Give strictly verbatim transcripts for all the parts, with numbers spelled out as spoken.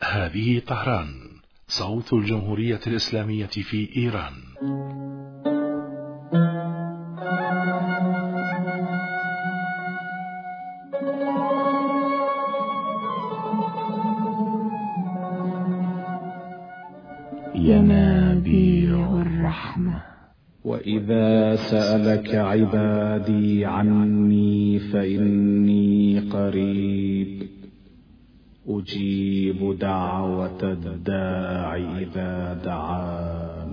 هذه طهران، صوت الجمهورية الإسلامية في إيران. ينابيع الرحمة. وإذا سألك عبادي عني فإني قريب أجيب دعوة الداع إذا دعان.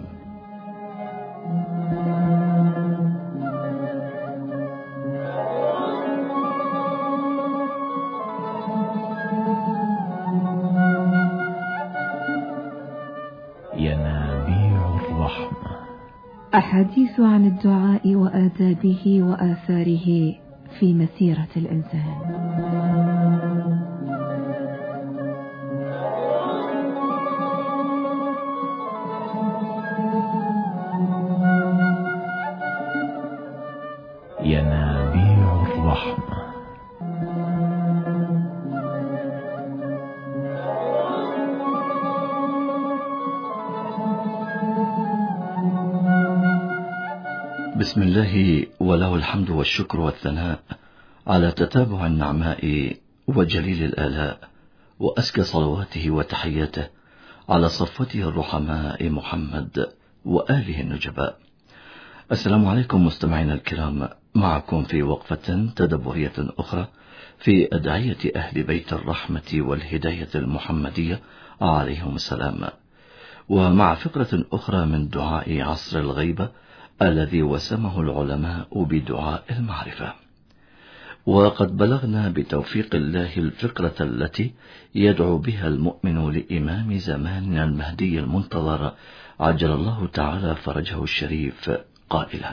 ينابيع الرحمة. أحاديث عن الدعاء وآدابه وآثاره في مسيرة الإنسان. ينابيع الرحمة. بسم الله وله الحمد والشكر والثناء على تتابع النعماء وجليل الآلاء، وأزكى صلواته وتحياته على صفوته الرحماء محمد وآله النجباء. السلام عليكم مستمعينا الكرام، معكم في وقفة تدبرية أخرى في أدعية أهل بيت الرحمة والهداية المحمدية عليهم السلام، ومع فقرة أخرى من دعاء عصر الغيبة الذي وسمه العلماء بدعاء المعرفة. وقد بلغنا بتوفيق الله الفقرة التي يدعو بها المؤمن لإمام زماننا المهدي المنتظر عجل الله تعالى فرجه الشريف قائلا: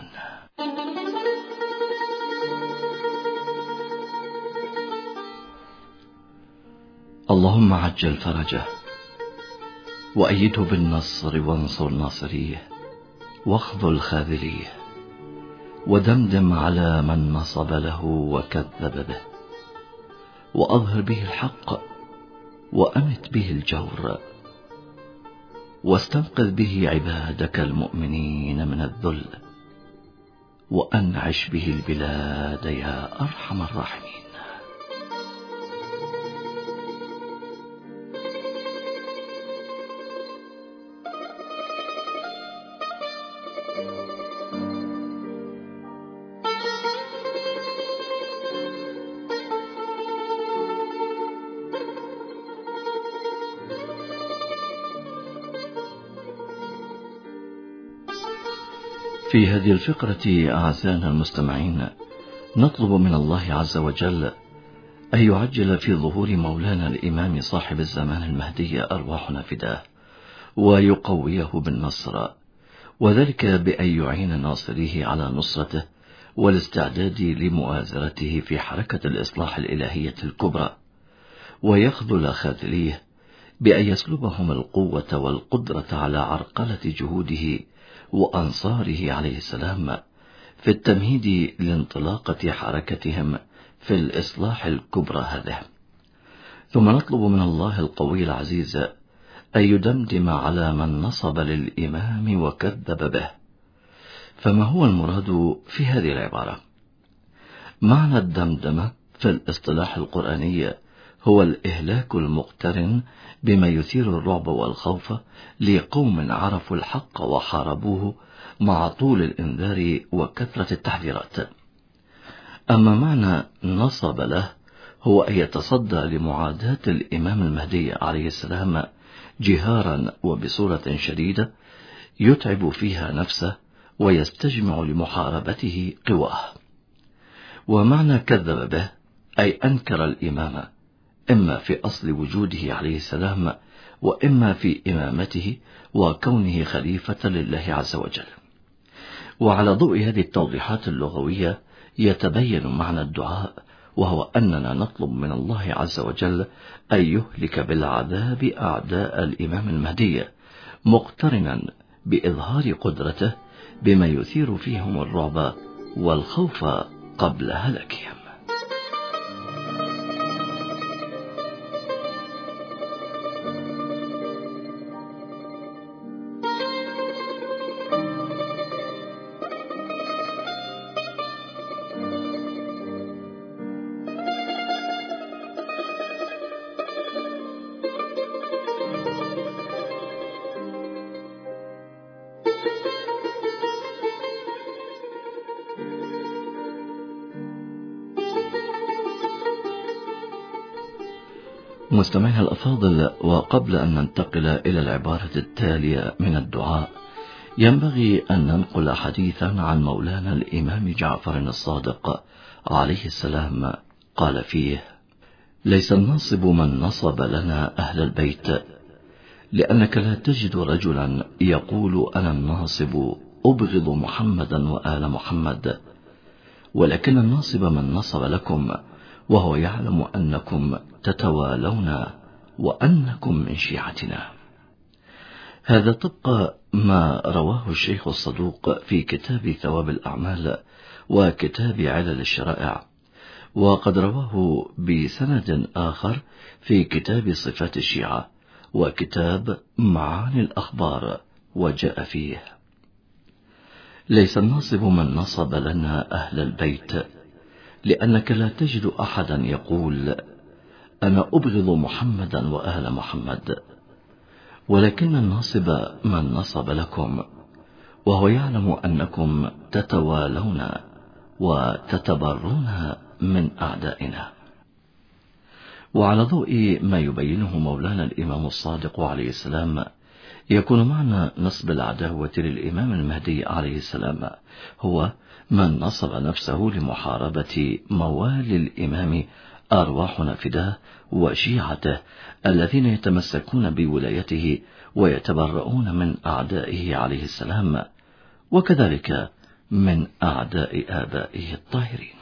اللهم عجل فرجه وأيده بالنصر وانصر ناصريه واخذل خاذليه ودمدم على من نصب له وكذب به، وأظهر به الحق وأمت به الجور، واستنقذ به عبادك المؤمنين من الذل، وأنعش به البلاد يا أرحم الراحمين. في هذه الفقرة أعزائنا المستمعين نطلب من الله عز وجل أن يعجل في ظهور مولانا الإمام صاحب الزمان المهدي أرواحنا فداه، ويقويه بالنصر، وذلك بأن يعين ناصريه على نصرته والاستعداد لمؤازرته في حركة الإصلاح الإلهية الكبرى، ويخذل خاذليه بأن يسلبهم القوة والقدرة على عرقلة جهوده وأنصاره عليه السلام في التمهيد لانطلاقة حركتهم في الإصلاح الكبرى هذه. ثم نطلب من الله القوي العزيز أن يدمدم على من نصب للإمام وكذب به. فما هو المراد في هذه العبارة؟ معنى الدمدمة في الاصطلاح القرآني هو الإهلاك المقترن بما يثير الرعب والخوف لقوم عرفوا الحق وحاربوه مع طول الإنذار وكثرة التحذيرات. أما معنى نصب له هو أن يتصدى لمعاداة الإمام المهدي عليه السلام جهارا وبصورة شديدة يتعب فيها نفسه ويستجمع لمحاربته قواه. ومعنى كذب به أي أنكر الإمام، إما في أصل وجوده عليه السلام وإما في إمامته وكونه خليفة لله عز وجل. وعلى ضوء هذه التوضيحات اللغوية يتبين معنى الدعاء، وهو أننا نطلب من الله عز وجل أن يهلك بالعذاب أعداء الإمام المهدي، مقترنا بإظهار قدرته بما يثير فيهم الرعب والخوف قبل هلاكهم. مستمعينا الأفاضل، وقبل أن ننتقل إلى العبارة التالية من الدعاء، ينبغي أن ننقل حديثا عن مولانا الإمام جعفر الصادق عليه السلام قال فيه: ليس الناصب من نصب لنا أهل البيت، لأنك لا تجد رجلا يقول أنا الناصب أبغض محمدا وآل محمد، ولكن الناصب من نصب لكم وهو يعلم أنكم تتوالون وأنكم من شيعتنا. هذا طبق ما رواه الشيخ الصدوق في كتاب ثواب الأعمال وكتاب علل الشرائع، وقد رواه بسند آخر في كتاب صفات الشيعة وكتاب معاني الأخبار، وجاء فيه: ليس الناصب من نصب لنا أهل البيت، لأنك لا تجد أحدا يقول أنا أبغض محمدا وأهل محمد، ولكن الناصب من نصب لكم وهو يعلم أنكم تتوالون وتتبرون من أعدائنا. وعلى ضوء ما يبينه مولانا الإمام الصادق عليه السلام، يكون معنى نصب العداوة للإمام المهدي عليه السلام هو من نصب نفسه لمحاربة موالي الإمام أرواحنا فداه وشيعته الذين يتمسكون بولايته ويتبرؤون من أعدائه عليه السلام، وكذلك من أعداء آبائه الطاهرين.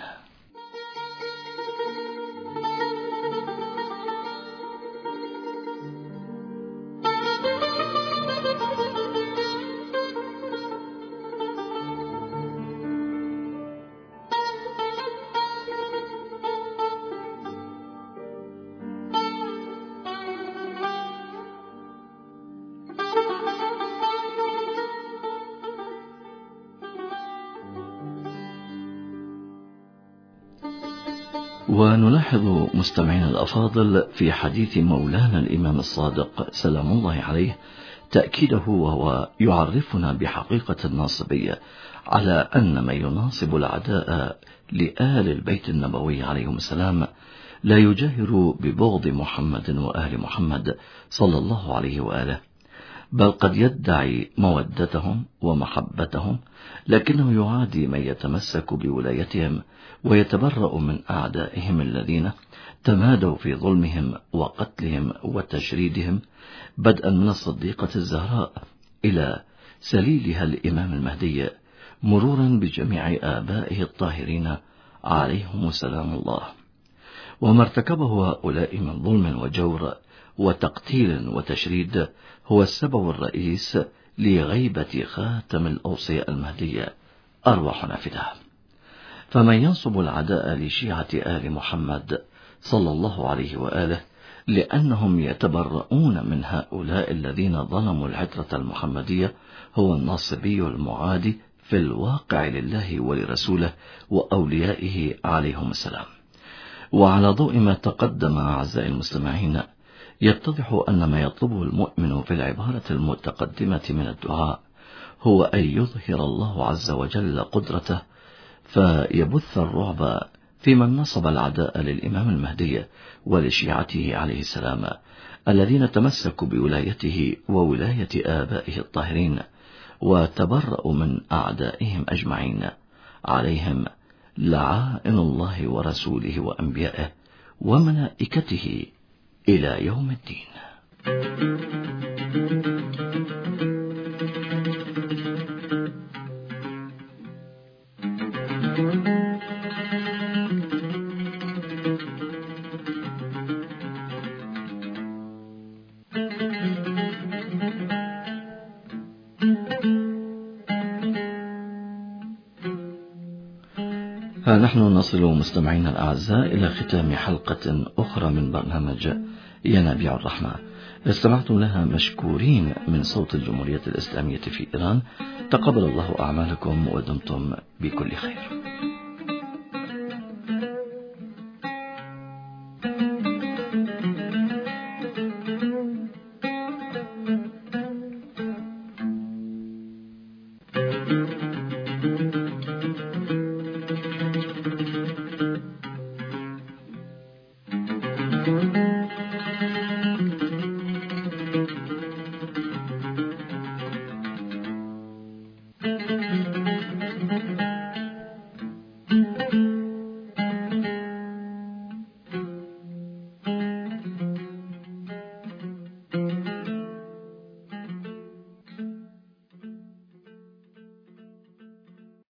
ونلاحظ مستمعين الأفاضل في حديث مولانا الإمام الصادق سلام الله عليه تأكيده، وهو يعرفنا بحقيقة الناصبية على أن من يناصب العداء لآل البيت النبوي عليهم السلام لا يجاهر ببغض محمد وآل محمد صلى الله عليه وآله، بل قد يدعي مودتهم ومحبتهم، لكنه يعادي من يتمسك بولايتهم ويتبرأ من أعدائهم الذين تمادوا في ظلمهم وقتلهم وتشريدهم، بدءا من الصديقة الزهراء إلى سليلها الإمام المهدي، مرورا بجميع آبائه الطاهرين عليهم سلام الله. وما ارتكبه هؤلاء من ظلم وجور وتقتيل وتشريد هو السبب الرئيس لغيبة خاتم الأوصياء المهدي أرواحنا فداه. فمن ينصب العداء لشيعة آل محمد صلى الله عليه وآله لأنهم يتبرؤون من هؤلاء الذين ظلموا العترة المحمدية هو الناصبي المعادي في الواقع لله ولرسوله وأوليائه عليهم السلام. وعلى ضوء ما تقدم أعزائي المستمعين، يتضح أن ما يطلبه المؤمن في العبارة المتقدمة من الدعاء هو أن يظهر الله عز وجل قدرته فيبث الرعب في من نصب العداء للإمام المهدي ولشيعته عليه السلام الذين تمسكوا بولايته وولاية آبائه الطاهرين وتبرأوا من أعدائهم أجمعين، عليهم لعائن الله ورسوله وأنبيائه وملائكته إلى يوم الدين. نحن نصل مستمعينا الأعزاء إلى ختام حلقة أخرى من برنامج ينابيع الرحمة، استمعتم لها مشكورين من صوت الجمهورية الإسلامية في إيران. تقبل الله أعمالكم ودمتم بكل خير. Thank you.